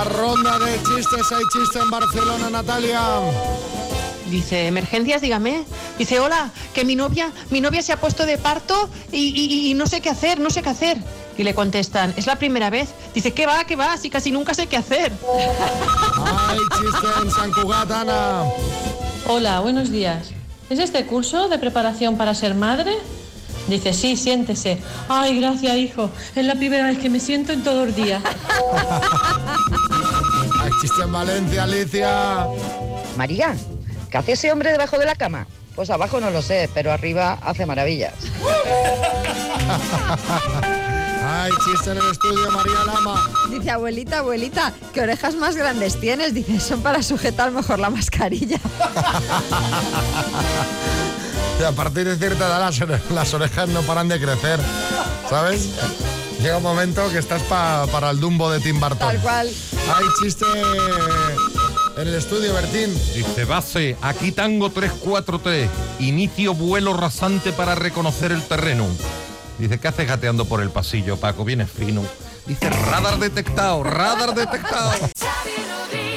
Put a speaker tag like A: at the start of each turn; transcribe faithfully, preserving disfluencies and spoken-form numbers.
A: la ronda de chistes. Hay chiste en Barcelona, Natalia.
B: Dice, emergencias, dígame. Dice, hola, que mi novia, mi novia se ha puesto de parto y, y, y no sé qué hacer, no sé qué hacer. Y le contestan, ¿es la primera vez? Dice, ¿qué va, qué va? Si casi nunca sé qué hacer.
A: Hay chiste en Sant Cugat, Ana.
C: Hola, buenos días. ¿Es este curso de preparación para ser madre? Dice, sí, siéntese. Ay, gracias, hijo. Es la primera vez que me siento en todo el día.
A: Hay chiste en Valencia, Alicia.
D: María, ¿qué hace ese hombre debajo de la cama? Pues abajo no lo sé, pero arriba hace maravillas.
A: Hay chiste en el estudio, María Lama.
E: Dice, abuelita, abuelita, ¿qué orejas más grandes tienes? Dice, son para sujetar mejor la mascarilla.
A: Y a partir de cierta edad las, ore- las orejas no paran de crecer, ¿sabes? Llega un momento que estás pa- para el Dumbo de Tim Burton.
E: Tal cual.
A: Hay chiste en el estudio, Bertín.
F: Dice, base, aquí tango tres cuatro tres, inicio vuelo rasante para reconocer el terreno. Dice, ¿qué haces gateando por el pasillo, Paco? Vienes fino. Dice, radar detectado, radar detectado.